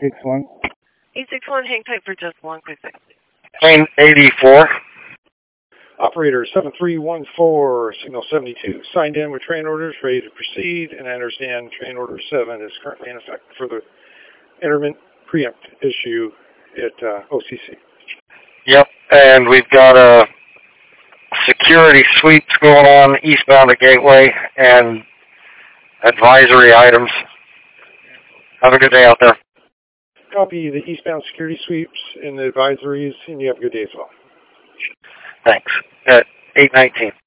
861. 861, hang tight for just one quick second. Plane 84. Operator 7314, signal 72. Signed in with train orders, ready to proceed, and I understand train order 7 is currently in effect for the intermittent preempt issue at OCC. Yep, and we've got security sweeps going on eastbound at Gateway and advisory items. Have a good day out there. Copy the eastbound security sweeps and the advisories, and you have a good day as well. Thanks. At 8:19.